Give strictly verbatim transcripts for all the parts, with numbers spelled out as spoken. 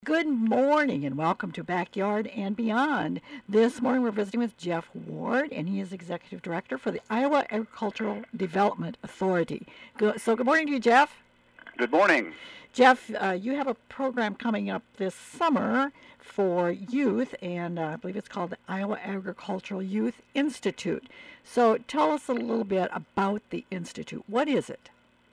Good morning and welcome to Backyard and Beyond. This morning we're visiting with Jeff Ward, and he is Executive Director for the Iowa Agricultural Development Authority. Go- So, good morning to you, Jeff. Good morning. Jeff, uh, you have a program coming up this summer for youth, and uh, I believe it's called the Iowa Agricultural Youth Institute. So, tell us a little bit about the Institute. What is it?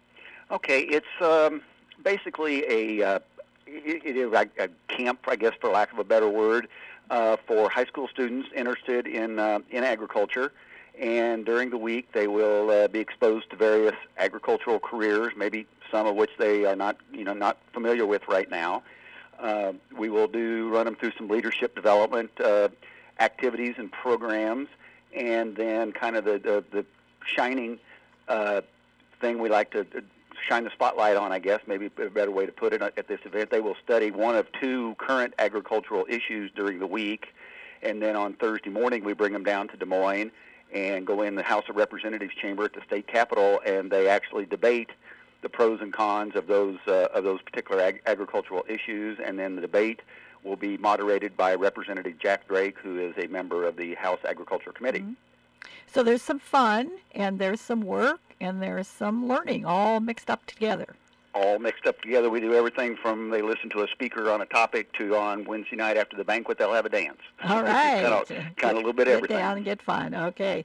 Okay, it's um, basically a uh, it, it is a, a camp, I guess, for lack of a better word, uh, for high school students interested in uh, in agriculture. And during the week, they will uh, be exposed to various agricultural careers, maybe some of which they are not, you know, not familiar with right now. Uh, we will do run them through some leadership development uh, activities and programs, and then kind of the the, the shining uh, thing we like to shine the spotlight on, I guess, maybe a better way to put it, at this event. They will study one of two current agricultural issues during the week, and then on Thursday morning we bring them down to Des Moines and go in the House of Representatives chamber at the state capitol, and they actually debate the pros and cons of those uh, of those particular ag- agricultural issues, and then the debate will be moderated by Representative Jack Drake, who is a member of the House Agriculture Committee. Mm-hmm. So there's some fun, and there's some work, and there's some learning, all mixed up together. All mixed up together. We do everything from they listen to a speaker on a topic to on Wednesday night after the banquet they'll have a dance. All right. kind of, kind of a little bit of everything. Get down and get fun. Okay.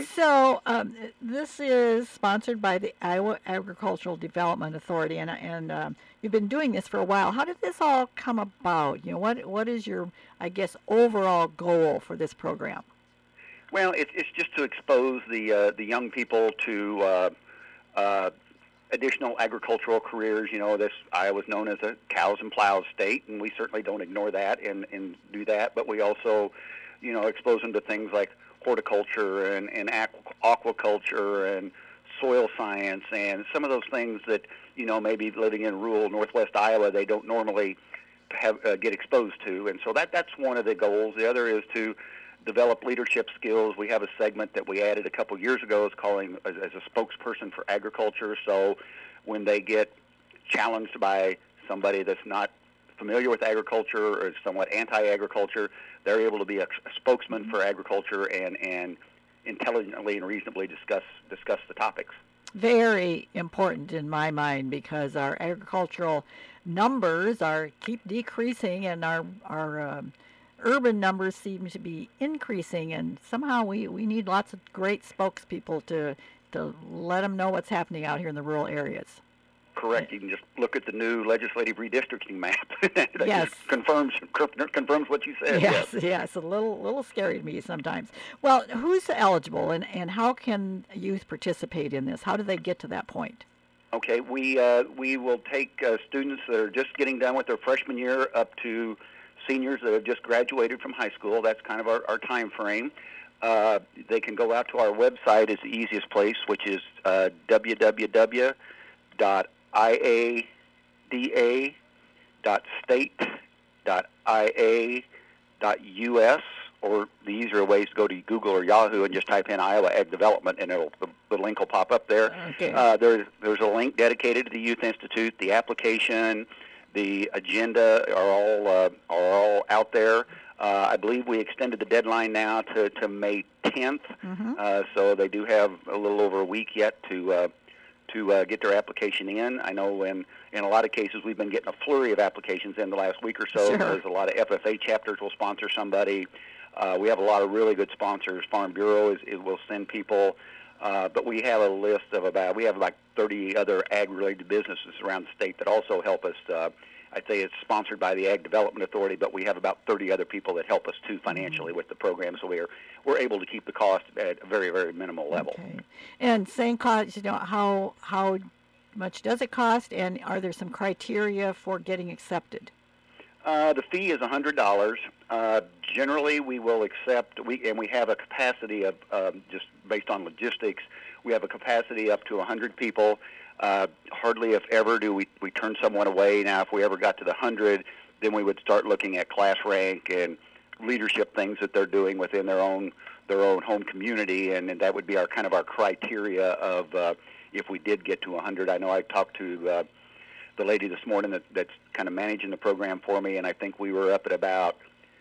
So um, this is sponsored by the Iowa Agricultural Development Authority, and and um, you've been doing this for a while. How did this all come about? You know, what what is your, I guess, overall goal for this program? Well, it's it's just to expose the uh, the young people to uh, uh, additional agricultural careers. You know, this Iowa's known as a cows and plows state, and we certainly don't ignore that and, and do that. But we also, you know, expose them to things like horticulture and, and aqu- aquaculture and soil science and some of those things that, you know, maybe living in rural northwest Iowa they don't normally have uh, get exposed to. And so that that's one of the goals. The other is to develop leadership skills. We have a segment that we added a couple years ago is calling as, as a spokesperson for agriculture. So when they get challenged by somebody that's not familiar with agriculture or is somewhat anti-agriculture, they're able to be a, a spokesman for agriculture and, and intelligently and reasonably discuss discuss the topics. Very important in my mind, because our agricultural numbers are keep decreasing, and our our um, urban numbers seem to be increasing, and somehow we, we need lots of great spokespeople to to let them know what's happening out here in the rural areas. Correct. You can just look at the new legislative redistricting map. that Yes. just confirms confirms what you said. Yes, Yes. yes, a little little scary to me sometimes. Well, who's eligible, and, and how can youth participate in this? How do they get to that point? Okay, we uh, we will take uh, students that are just getting done with their freshman year up to seniors that have just graduated from high school. That's kind of our, our time frame. Uh, they can go out to our website is the easiest place, which is uh, w w w dot i a d a dot state dot i a dot u s, or the easier ways to go to Google or Yahoo and just type in Iowa Ag Development, and it'll, the, the link will pop up there. Okay. Uh, there's, there's a link dedicated to the Youth Institute. The application, the agenda are all uh, are all out there. Uh, I believe we extended the deadline now to, to May tenth, Mm-hmm. uh, so they do have a little over a week yet to uh, to uh, get their application in. I know in, in a lot of cases we've been getting a flurry of applications in the last week or so. Sure. There's a lot of F F A chapters will sponsor somebody. Uh, we have a lot of really good sponsors. Farm Bureau is, is will send people. Uh, but we have a list of about, we have like thirty other ag-related businesses around the state that also help us. Uh, I'd say it's sponsored by the Ag Development Authority, but we have about thirty other people that help us too financially with the program, so we're we're able to keep the cost at a very, very minimal level. Okay. And same cost, you know, how how much does it cost, and are there some criteria for getting accepted? Uh, the fee is one hundred dollars. Uh, generally, we will accept, we and we have a capacity of, um, just based on logistics, we have a capacity up to one hundred people. Uh, hardly, if ever, do we, we turn someone away. Now, if we ever got to the one hundred, then we would start looking at class rank and leadership things that they're doing within their own their own home community, and, and that would be our kind of our criteria of uh, if we did get to one hundred. I know I talked to uh, the lady this morning that, that's kind of managing the program for me, and I think we were up at about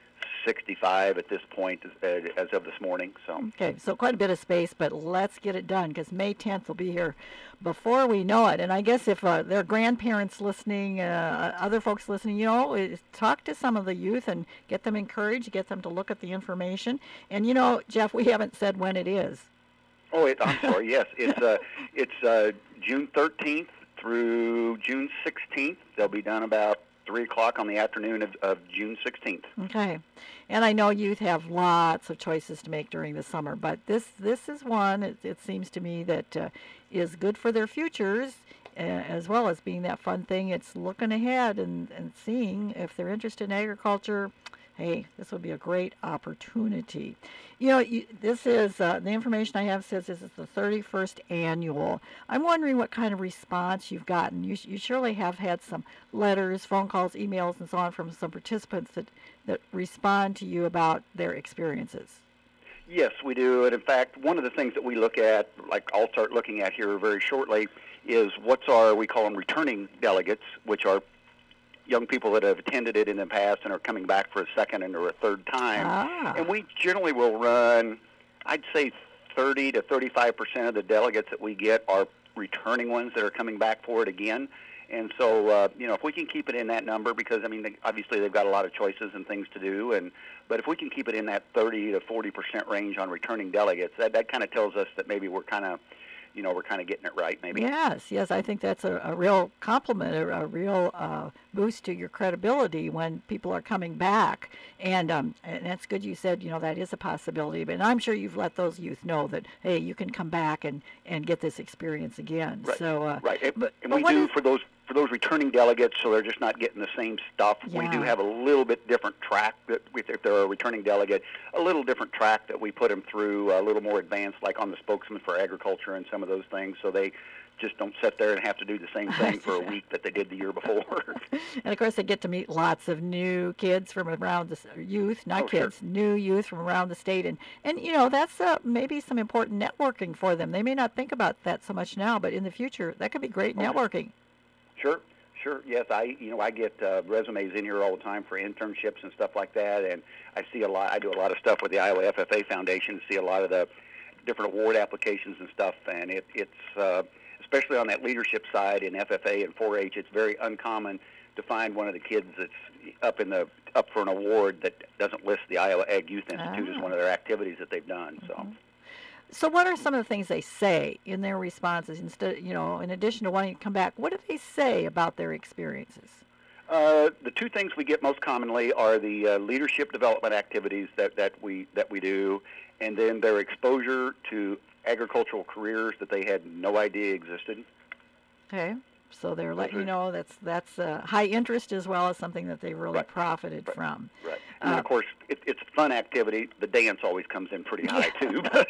sixty-five at this point as, as of this morning. So okay, so quite a bit of space, but let's get it done because May tenth will be here before we know it. And I guess if uh, there are grandparents listening, uh, other folks listening, you know, is talk to some of the youth and get them encouraged, get them to look at the information. And you know, Jeff, we haven't said when it is. Oh, it, I'm sorry. Yes, it's uh, it's uh, June thirteenth through June sixteenth. They'll be done about three o'clock on the afternoon of, of June sixteenth. Okay, and I know youth have lots of choices to make during the summer, but this this is one. It, it seems to me that uh, is good for their futures, uh, as well as being that fun thing. It's looking ahead and and seeing if they're interested in agriculture. Hey, this would be a great opportunity. You know, you, this is, uh, the information I have says this is the thirty-first annual. I'm wondering what kind of response you've gotten. You, you surely have had some letters, phone calls, emails, and so on from some participants that, that respond to you about their experiences. Yes, we do. And in fact, one of the things that we look at, like I'll start looking at here very shortly, is what's our, we call them returning delegates, which are young people that have attended it in the past and are coming back for a second and or a third time. Ah. And we generally will run, I'd say thirty to thirty-five percent of the delegates that we get are returning ones that are coming back for it again. And so, uh, you know, if we can keep it in that number, because, I mean, they, obviously they've got a lot of choices and things to do, and but if we can keep it in that thirty to forty percent range on returning delegates, that, that kind of tells us that maybe we're kind of, you know, we're kind of getting it right, maybe. Yes, yes, I think that's a, a real compliment, a, a real uh, boost to your credibility when people are coming back. And um, and that's good you said, you know, that is a possibility. But I'm sure you've let those youth know that, hey, you can come back and, and get this experience again. Right, so, uh, right. And, but, and but we what do is, for those for those returning delegates, so they're just not getting the same stuff. Yeah. We do have a little bit different track that, we, if they're a returning delegate, a little different track that we put them through, a little more advanced, like on the spokesman for agriculture and some of those things, so they just don't sit there and have to do the same thing for a week that they did the year before. And of course, they get to meet lots of new kids from around the s- youth, not Oh, kids, sure. new youth from around the state, and and you know that's uh, maybe some important networking for them. They may not think about that so much now, but in the future, that could be great Oh, networking. Sure, sure. Yes, I you know I get uh, resumes in here all the time for internships and stuff like that, and I see a lot. I do a lot of stuff with the Iowa F F A Foundation. See a lot of the different award applications and stuff, and it, it's uh, especially on that leadership side in F F A and four H. It's very uncommon to find one of the kids that's up in the up for an award that doesn't list the Iowa Ag Youth Institute Ah. as one of their activities that they've done. So. Mhm. So, what are some of the things they say in their responses? Instead, you know, in addition to wanting to come back, what do they say about their experiences? Uh, the two things we get most commonly are the uh, leadership development activities that, that we that we do, and then their exposure to agricultural careers that they had no idea existed. Okay, so they're letting you Mhm. know that's that's uh, high interest as well as something that they really Right. profited Right. from. Right. And then, Uh, of course, it, it's a fun activity. The dance always comes in pretty high, too. But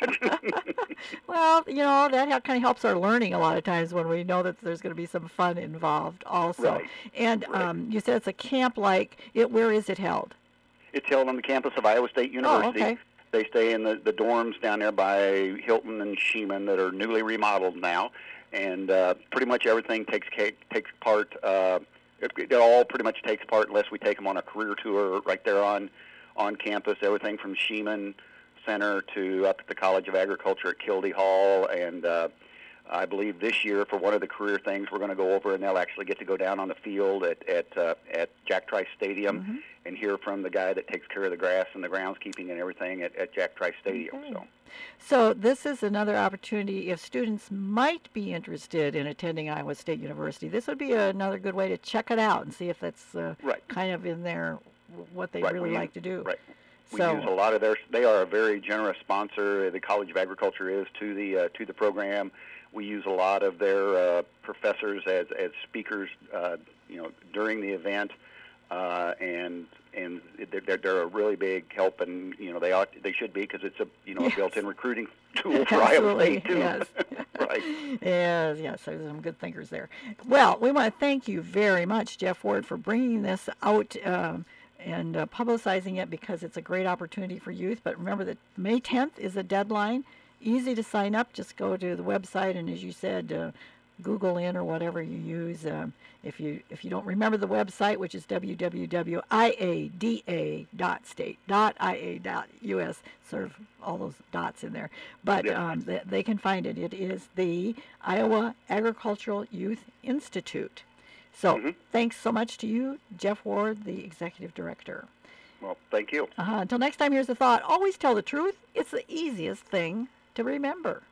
Well, you know, that ha- kind of helps our learning a lot of times when we know that there's going to be some fun involved also. Right. And Right. um, you said it's a camp like it. Where is it held? It's held on the campus of Iowa State University. Oh, okay. They stay in the, the dorms down there by Hilton and Sheeman that are newly remodeled now, and uh, pretty much everything takes ca- takes part. Uh, it, it all pretty much takes part unless we take them on a career tour right there on on campus. Everything from Sheeman Center to up at the College of Agriculture at Kildee Hall, and uh, I believe this year for one of the career things we're going to go over, and they'll actually get to go down on the field at at uh, at Jack Trice Stadium Mhm. and hear from the guy that takes care of the grass and the groundskeeping and everything at, at Jack Trice Stadium. Okay. So, So this is another opportunity if students might be interested in attending Iowa State University. This would be another good way to check it out and see if that's uh, right, kind of in their what they Right, really we like to do. right. We So use a lot of their. They are a very generous sponsor. The College of Agriculture is to the uh, to the program. We use a lot of their uh, professors as as speakers, uh, you know, during the event, uh, and and they're, they're a really big help, and you know they ought they should be because it's a you know Yes. a built-in recruiting tool for Iowa Absolutely, State too. yes. Right. Yes, yes, there's some good thinkers there. Well, we want to thank you very much, Jeff Ward, for bringing this out um, and uh, publicizing it because it's a great opportunity for youth. But remember that May tenth is a deadline. Easy to sign up. Just go to the website and, as you said, uh, Google in or whatever you use. Um, if you if you don't remember the website, which is w w w dot i a d a dot state dot i a dot u s, sort of all those dots in there, but Yes. um, they, they can find it. It is the Iowa Agricultural Youth Institute. So hmm thanks so much to you, Jeff Ward, the executive director. Well, thank you. Uh-huh. Until next time, here's a thought. Always tell the truth. It's the easiest thing to remember.